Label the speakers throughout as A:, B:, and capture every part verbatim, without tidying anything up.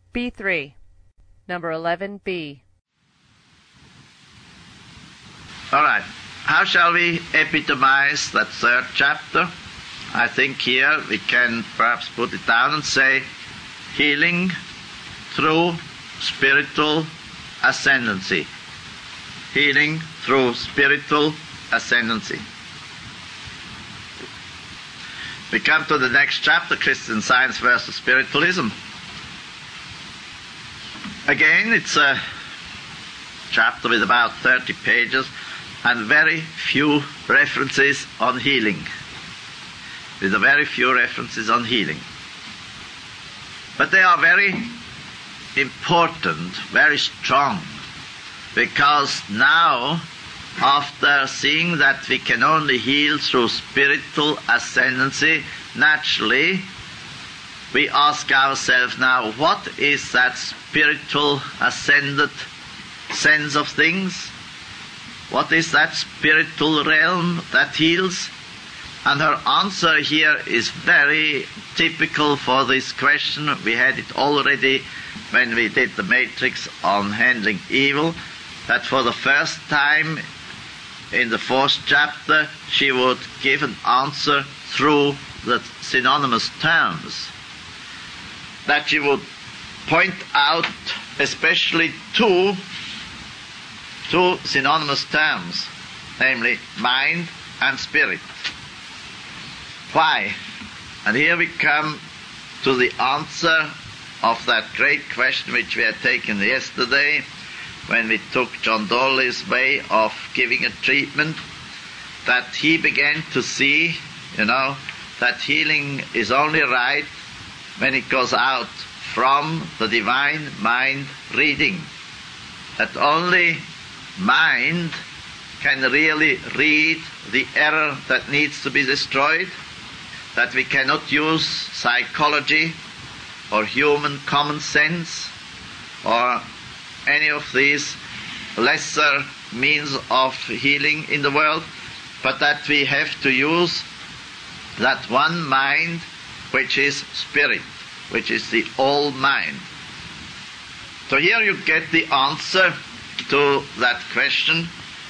A: B three, number eleven B.
B: All right. How shall we epitomize that third chapter? I think here we can perhaps put it down and say healing through spiritual ascendancy. Healing through spiritual ascendancy. We come to the next chapter, Christian Science versus Spiritualism. Again, it's a chapter with about thirty pages and very few references on healing. With a very few references on healing. But they are very important, very strong, because now, after seeing that we can only heal through spiritual ascendancy, naturally, we ask ourselves now, what is that spiritual ascended sense of things? What is that spiritual realm that heals? And her answer here is very typical for this question. We had it already when we did the matrix on handling evil, that for the first time in the fourth chapter, she would give an answer through the synonymous terms. That she would point out especially two, two synonymous terms, namely mind and spirit. Why? And here we come to the answer of that great question which we had taken yesterday when we took John Dawley's way of giving a treatment, that he began to see, you know, that healing is only right when it goes out from the divine mind reading. That only mind can really read the error that needs to be destroyed, that we cannot use psychology or human common sense or any of these lesser means of healing in the world, but that we have to use that one mind which is spirit, which is the all mind. So here you get the answer to that question.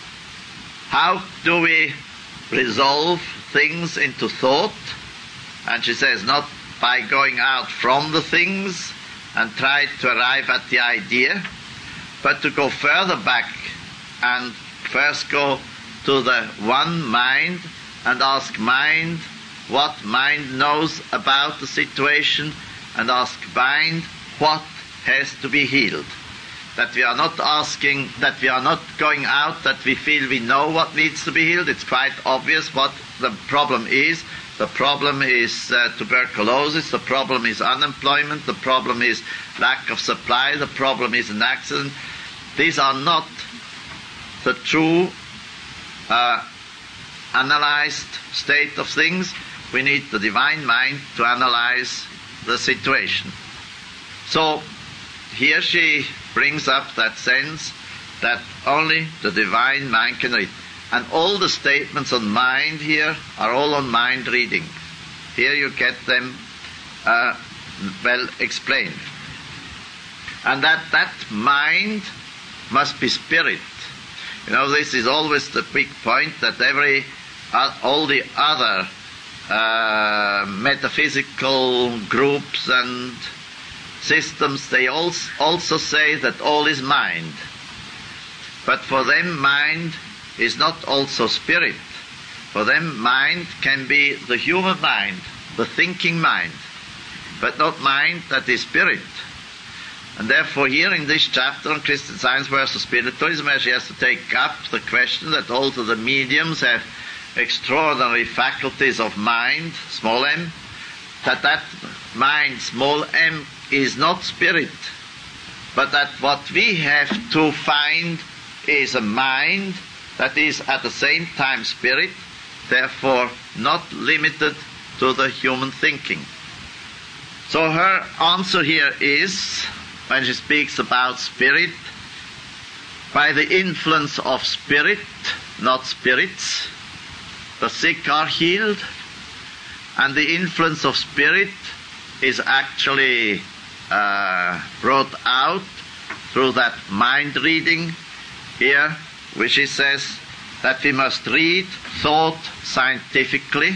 B: How do we resolve things into thought? And she says, not by going out from the things and try to arrive at the idea, but to go further back and first go to the one mind and ask mind what mind knows about the situation, and ask mind what has to be healed. That we are not asking, that we are not going out, that we feel we know what needs to be healed. It's quite obvious what the problem is. The problem is uh, tuberculosis, the problem is unemployment, the problem is lack of supply, the problem is an accident. These are not the true uh, analyzed state of things. We need the divine mind to analyze the situation. So here she brings up that sense that only the divine mind can read. And all the statements on mind here are all on mind reading. Here you get them uh, well explained. And that that mind must be spirit. You know, this is always the big point, that every, uh, all the other uh, metaphysical groups and systems, they also, also say that all is mind. But for them, mind is not also spirit. For them, mind can be the human mind, the thinking mind, but not mind that is spirit. And therefore here in this chapter on Christian Science versus Spiritualism, where she has to take up the question that also the mediums have extraordinary faculties of mind, small m, that that mind, small m, is not spirit, but that what we have to find is a mind that is at the same time spirit, therefore not limited to the human thinking. So her answer here is, when she speaks about spirit, by the influence of spirit, not spirits, the sick are healed, and the influence of spirit is actually uh, brought out through that mind reading here, which he says that we must read thought scientifically,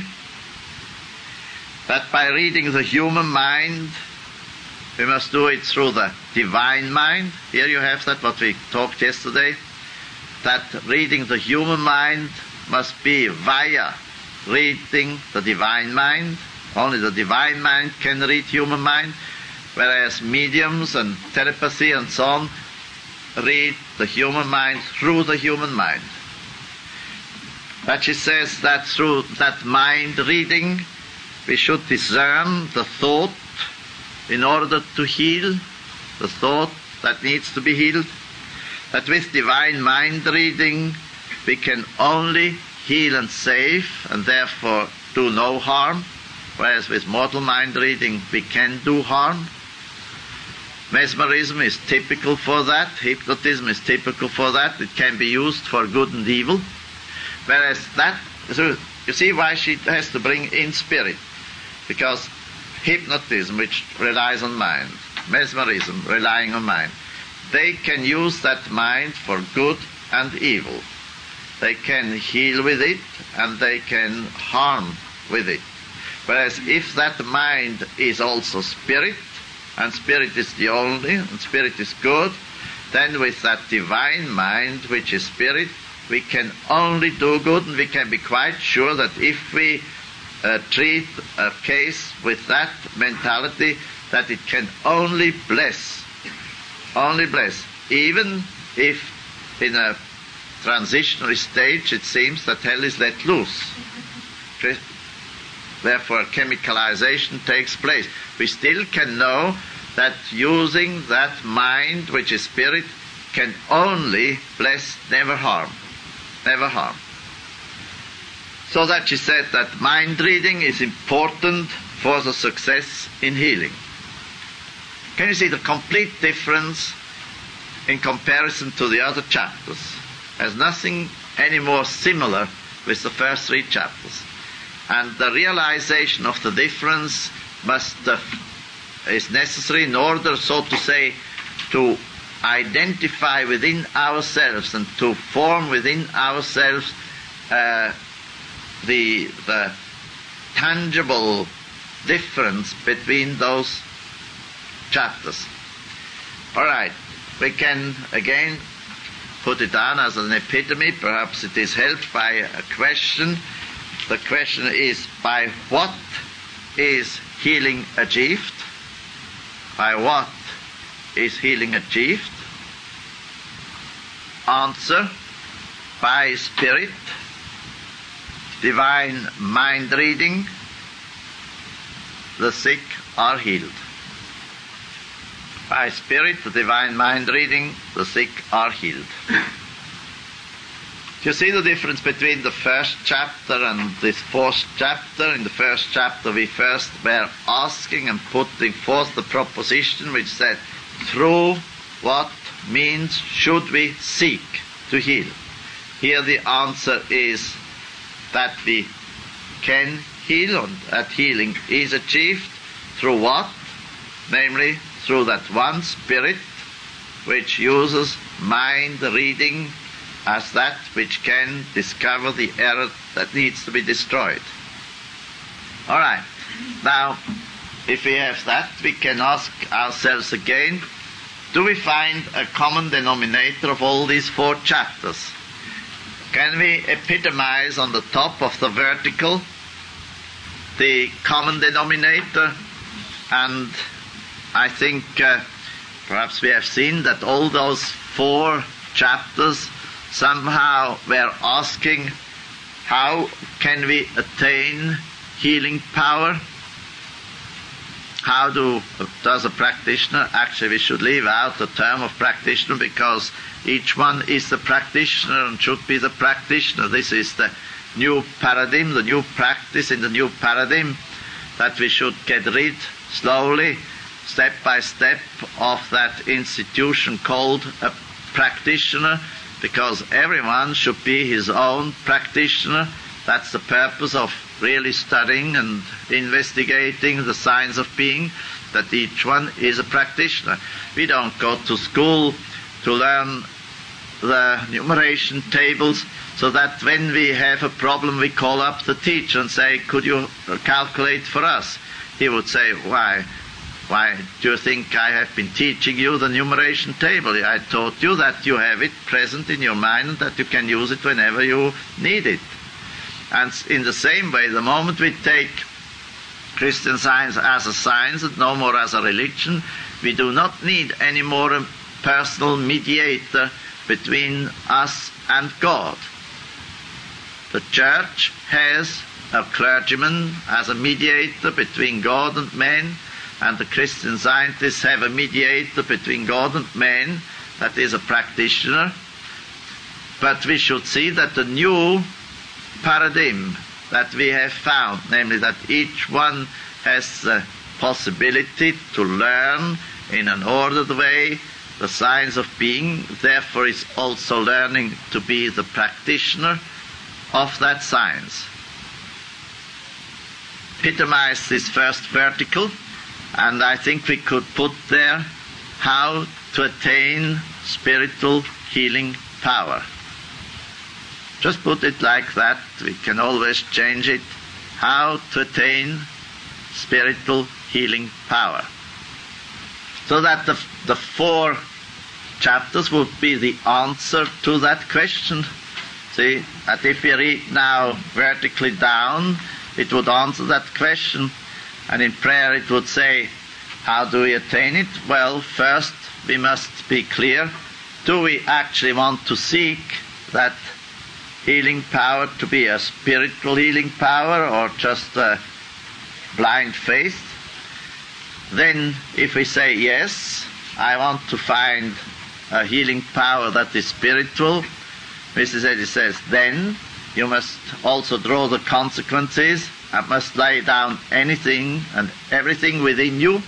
B: that by reading the human mind, we must do it through the divine mind. Here you have that, what we talked yesterday, that reading the human mind must be via reading the divine mind. Only the divine mind can read human mind, whereas mediums and telepathy and so on read the human mind through the human mind. But she says that through that mind reading, we should discern the thought in order to heal the thought that needs to be healed. That with divine mind reading, we can only heal and save, and therefore do no harm, whereas with mortal mind reading, we can do harm. Mesmerism is typical for that. Hypnotism is typical for that. It can be used for good and evil. Whereas that, so you see why she has to bring in spirit. Because hypnotism, which relies on mind, mesmerism, relying on mind, they can use that mind for good and evil. They can heal with it and they can harm with it. Whereas if that mind is also spirit, and spirit is the only, and spirit is good, then with that divine mind, which is spirit, we can only do good, and we can be quite sure that if we uh, treat a case with that mentality, that it can only bless, only bless, even if in a transitionary stage it seems that hell is let loose. Therefore chemicalization takes place. We still can know that using that mind, which is spirit, can only bless, never harm. Never harm. So that she said that mind reading is important for the success in healing. Can you see the complete difference in comparison to the other chapters? There's nothing any more similar with the first three chapters. And the realization of the difference must uh, is necessary in order, so to say, to identify within ourselves and to form within ourselves uh, the, the tangible difference between those chapters. All right, we can again put it down as an epitome. Perhaps it is helped by a question. The question is, by what is healing achieved? By what is healing achieved? Answer, by spirit, divine mind reading, the sick are healed. By spirit, the divine mind reading, the sick are healed. You see the difference between the first chapter and this fourth chapter? In the first chapter we first were asking and putting forth the proposition which said, through what means should we seek to heal? Here the answer is that we can heal, and that healing is achieved through what? Namely, through that one spirit which uses mind reading as that which can discover the error that needs to be destroyed. All right. Now, if we have that, we can ask ourselves again, do we find a common denominator of all these four chapters? Can we epitomize on the top of the vertical the common denominator? And I think uh, perhaps we have seen that all those four chapters somehow we're asking, how can we attain healing power? How do, does a practitioner, actually we should leave out the term of practitioner because each one is the practitioner and should be the practitioner. This is the new paradigm, the new practice in the new paradigm, that we should get rid slowly, step by step, of that institution called a practitioner, because everyone should be his own practitioner. That's the purpose of really studying and investigating the science of being, that each one is a practitioner. We don't go to school to learn the numeration tables so that when we have a problem we call up the teacher and say, could you calculate for us? He would say, why? Why do you think I have been teaching you the numeration table? I taught you that you have it present in your mind and that you can use it whenever you need it. And in the same way, the moment we take Christian Science as a science and no more as a religion, we do not need any more a personal mediator between us and God. The Church has a clergyman as a mediator between God and men, and the Christian Scientists have a mediator between God and men, that is a practitioner. But we should see that the new paradigm that we have found, namely that each one has the possibility to learn in an ordered way the science of being, therefore is also learning to be the practitioner of that science. Epitomized this first vertical, and I think we could put there how to attain spiritual healing power. Just put it like that. We can always change it. How to attain spiritual healing power. So that the, the four chapters would be the answer to that question. See, that if we read now vertically down, it would answer that question. And in prayer it would say, how do we attain it? Well, first we must be clear. Do we actually want to seek that healing power to be a spiritual healing power or just a blind faith? Then if we say, yes, I want to find a healing power that is spiritual, Missus Eddy says, then you must also draw the consequences and must lay down anything and everything within you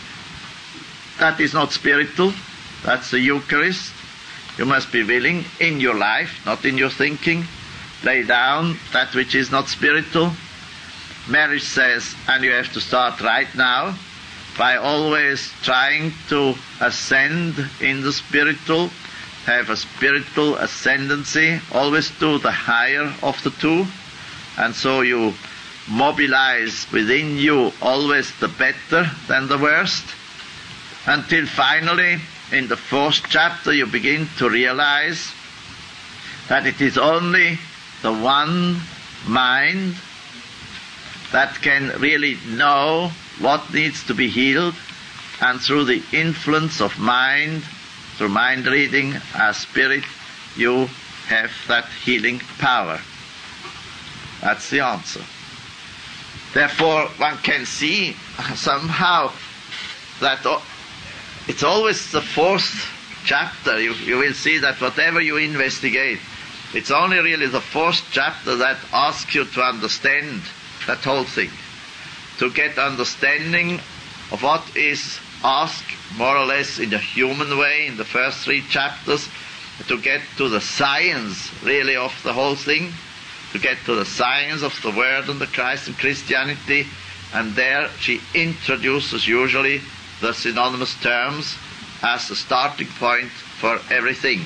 B: that is not spiritual. That's the Eucharist. You must be willing in your life, not in your thinking, lay down that which is not spiritual. Marriage says, and you have to start right now by always trying to ascend in the spiritual, have a spiritual ascendancy, always do the higher of the two, and so you mobilize within you always the better than the worst, until finally in the fourth chapter you begin to realize that it is only the one mind that can really know what needs to be healed, and through the influence of mind, through mind reading as spirit, you have that healing power. That's the answer. Therefore, one can see somehow that it's always the fourth chapter. You, you will see that whatever you investigate, it's only really the fourth chapter that asks you to understand that whole thing, to get understanding of what is asked more or less in a human way in the first three chapters, to get to the science really of the whole thing, to get to the science of the Word and the Christ and Christianity, and there she introduces usually the synonymous terms as the starting point for everything.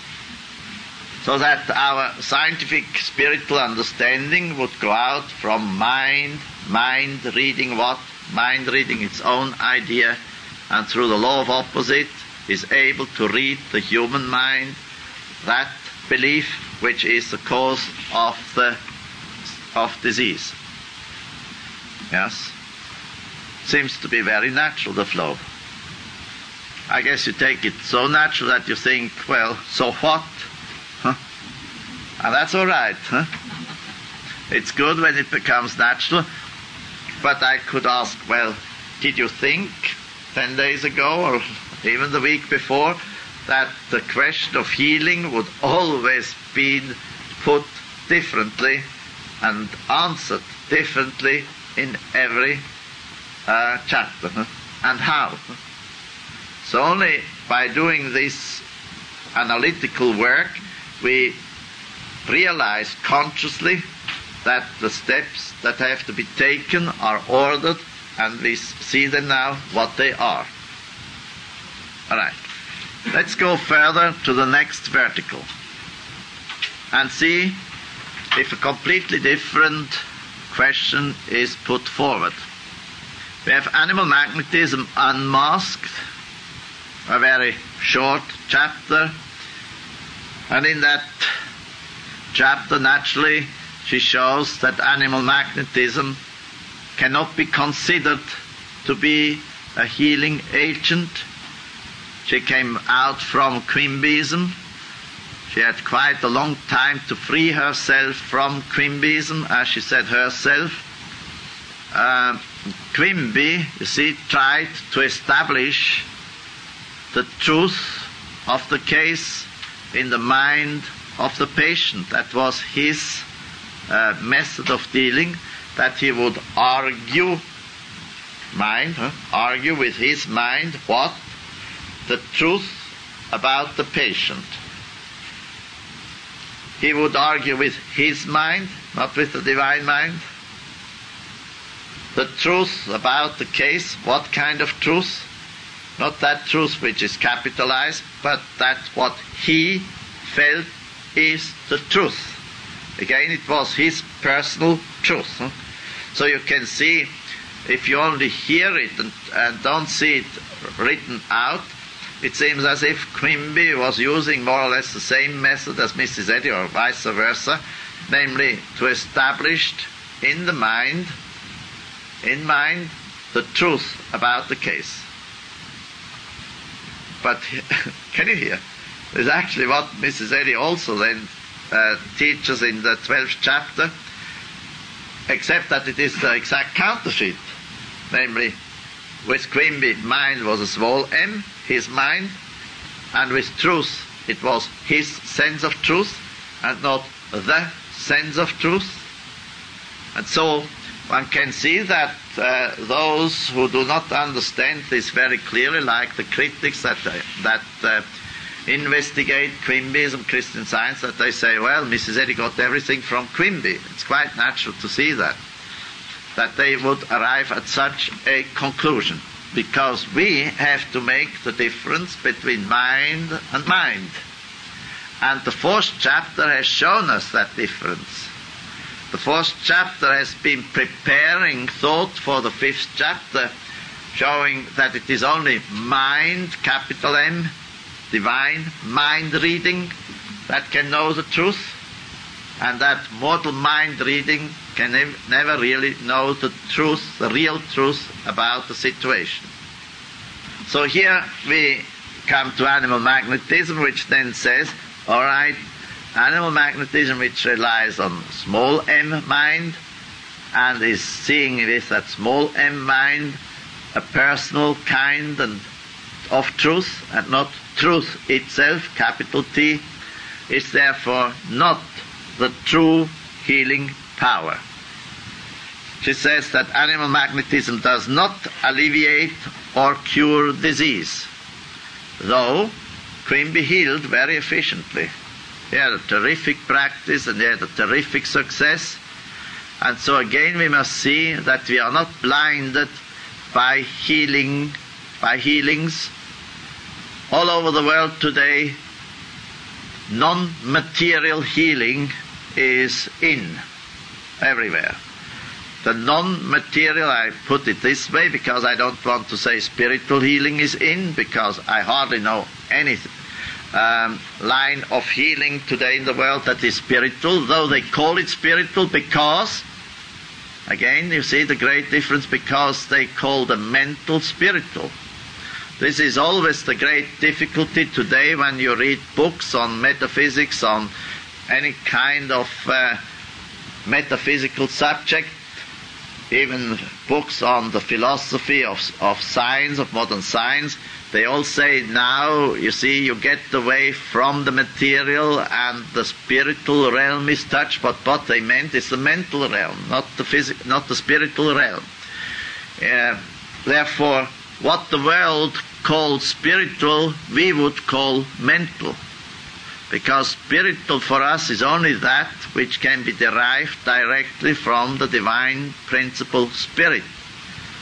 B: So that our scientific spiritual understanding would go out from mind, mind reading what? Mind reading its own idea, and through the law of opposite is able to read the human mind, that belief which is the cause of the of disease. Yes? Seems to be very natural, the flow. I guess you take it so natural that you think, well, so what? Huh? And that's all right. Huh? It's good when it becomes natural. But I could ask, well, did you think ten days ago or even the week before that the question of healing would always be put differently and answered differently in every uh, chapter? Huh? And how? So only by doing this analytical work we realize consciously that the steps that have to be taken are ordered and we see them now what they are. All right. Let's go further to the next vertical and see if a completely different question is put forward. We have animal magnetism unmasked, a very short chapter, and in that chapter, naturally, she shows that animal magnetism cannot be considered to be a healing agent. She came out from Quimbyism. She had quite a long time to free herself from Quimbyism, as she said herself. Uh, Quimby, you see, tried to establish the truth of the case in the mind of the patient. That was his uh, method of dealing, that he would argue mind, huh? argue with his mind what? The truth about the patient. He would argue with his mind, not with the divine mind. The truth about the case, what kind of truth? Not that truth which is capitalized, but that what he felt is the truth. Again, it was his personal truth. Huh? So you can see, if you only hear it and, and don't see it written out, it seems as if Quimby was using more or less the same method as Missus Eddy, or vice versa, namely to establish in the mind, in mind, the truth about the case. But can you hear? It's actually what Missus Eddy also then uh, teaches in the twelfth chapter, except that it is the exact counterfeit. Namely, with Quimby, mind was a small m, his mind, and with truth, it was his sense of truth, and not the sense of truth. And so one can see that uh, those who do not understand this very clearly, like the critics that uh, that uh, investigate Quimbyism, Christian Science, that they say, well, Missus Eddy got everything from Quimby. It's quite natural to see that, that they would arrive at such a conclusion, because we have to make the difference between mind and mind. And the fourth chapter has shown us that difference. The fourth chapter has been preparing thought for the fifth chapter, showing that it is only mind, capital M, divine mind reading, that can know the truth, and that mortal mind reading can nev- never really know the truth, the real truth about the situation. So here we come to animal magnetism, which then says, all right, animal magnetism which relies on small m mind and is seeing with that small m mind a personal kind and of truth, and not truth itself, capital T, is therefore not the true healing power. She says that animal magnetism does not alleviate or cure disease, though Quimby healed very efficiently. He had a terrific practice and he had a terrific success. And so again we must see that we are not blinded by healing, by healings. All over the world today, non-material healing is in everywhere. The non-material, I put it this way because I don't want to say spiritual healing is in, because I hardly know any um, line of healing today in the world that is spiritual, though they call it spiritual because, again, you see the great difference, because they call the mental spiritual. This is always the great difficulty today when you read books on metaphysics, on any kind of uh, metaphysical subject, even books on the philosophy of, of science, of modern science. They all say now, you see, you get away from the material and the spiritual realm is touched, but what they meant is the mental realm, not the physical, not the spiritual realm. Uh, therefore, what the world calls spiritual, we would call mental. Because spiritual for us is only that which can be derived directly from the divine principle spirit.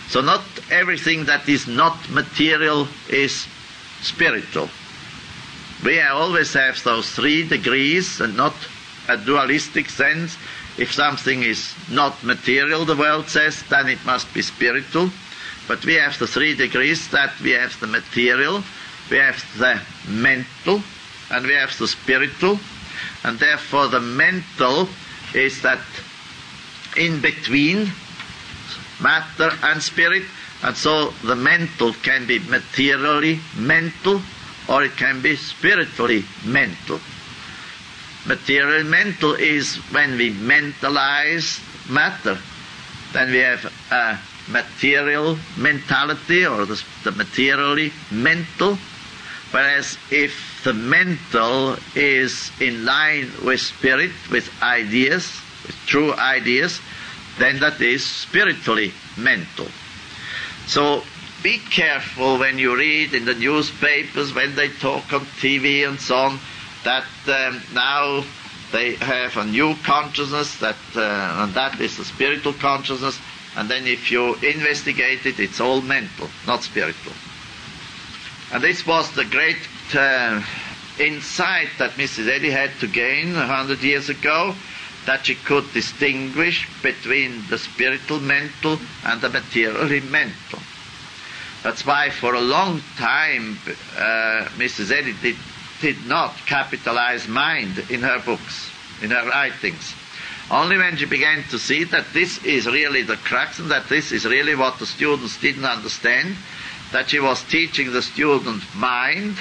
B: So not everything that is not material is spiritual. We always have those three degrees and not a dualistic sense. If something is not material, the world says, then it must be spiritual. But we have the three degrees, that we have the material, we have the mental, and we have the spiritual. And therefore the mental is that in between matter and spirit. And so the mental can be materially mental, or it can be spiritually mental. Material mental is when we mentalize matter. Then we have a material mentality, or the, the materially mental. Whereas if the mental is in line with spirit, with ideas, with true ideas, then that is spiritually mental. So be careful when you read in the newspapers, when they talk on T V and so on, that um, now they have a new consciousness, that uh, and that is the spiritual consciousness, and then if you investigate it, it's all mental, not spiritual. And this was the great uh, insight that Missus Eddy had to gain a hundred years ago, that she could distinguish between the spiritual mental and the materially mental. That's why for a long time uh, Missus Eddy did, did not capitalize mind in her books, in her writings. Only when she began to see that this is really the crux, and that this is really what the students didn't understand, that she was teaching the student mind,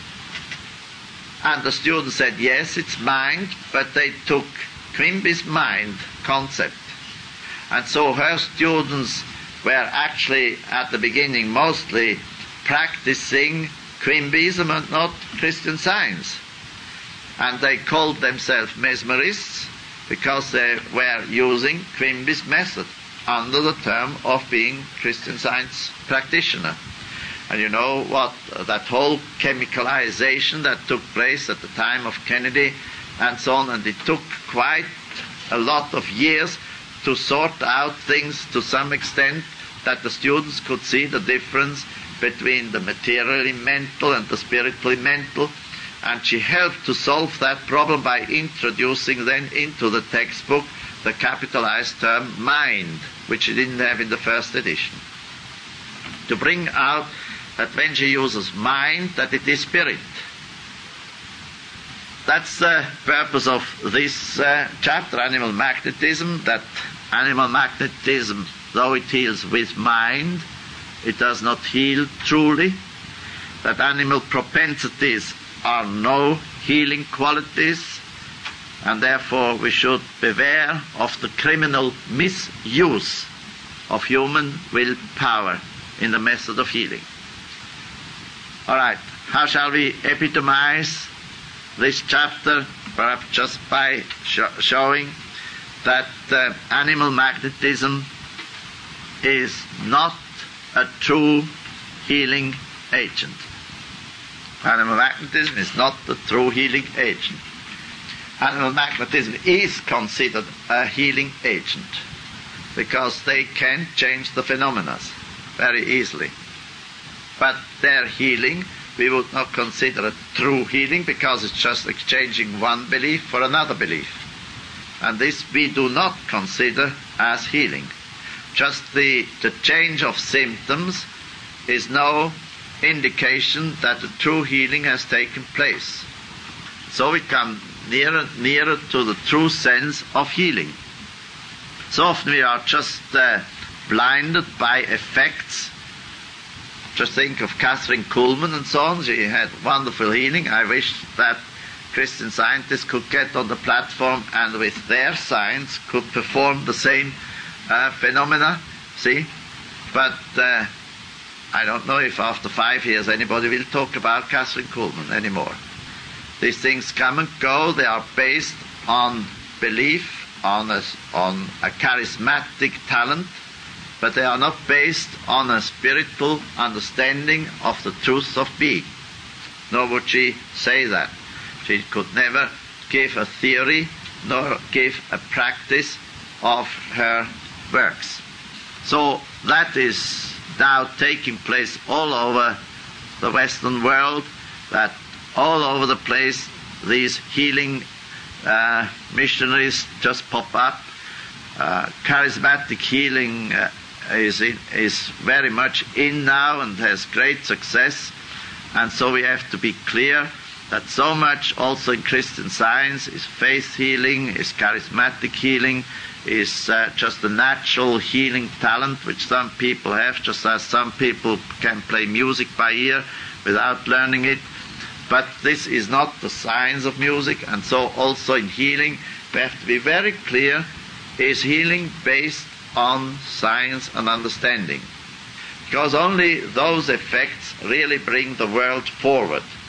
B: and the student said, yes, it's mind, but they took Quimby's mind concept. And so her students were actually, at the beginning, mostly practicing Quimbyism and not Christian Science. And they called themselves mesmerists because they were using Quimby's method under the term of being Christian Science practitioner. And you know what, that whole chemicalization that took place at the time of Kennedy and so on, and it took quite a lot of years to sort out things to some extent, that the students could see the difference between the materially mental and the spiritually mental. And she helped to solve that problem by introducing then into the textbook the capitalized term mind, which she didn't have in the first edition, to bring out that when she uses mind, that it is spirit. That's the purpose of this uh, chapter, Animal Magnetism, that animal magnetism, though it heals with mind, it does not heal truly, that animal propensities are no healing qualities, and therefore we should beware of the criminal misuse of human willpower in the method of healing. All right, how shall we epitomize this chapter? Perhaps just by sh- showing that uh, animal magnetism is not a true healing agent. Animal magnetism is not the true healing agent. Animal magnetism is considered a healing agent because they can change the phenomena very easily. But their healing we would not consider a true healing, because it's just exchanging one belief for another belief. And this we do not consider as healing. Just the, the change of symptoms is no indication that a true healing has taken place. So we come nearer nearer to the true sense of healing. So often we are just uh, blinded by effects. Just think of Catherine Kuhlman and so on. She had wonderful healing. I wish that Christian scientists could get on the platform and with their science could perform the same uh, phenomena, see? But uh, I don't know if after five years anybody will talk about Catherine Kuhlman anymore. These things come and go. They are based on belief, on a, on a charismatic talent, but they are not based on a spiritual understanding of the truth of being. Nor would she say that. She could never give a theory nor give a practice of her works. So that is now taking place all over the Western world, that all over the place these healing uh, missionaries just pop up. Uh, charismatic healing uh, is, in, is very much in now and has great success. And so we have to be clear that so much also in Christian Science is faith healing, is charismatic healing, is uh, just a natural healing talent which some people have, just as some people can play music by ear without learning it. But this is not the science of music, and so also in healing we have to be very clear, is healing based on science and understanding? Because only those effects really bring the world forward.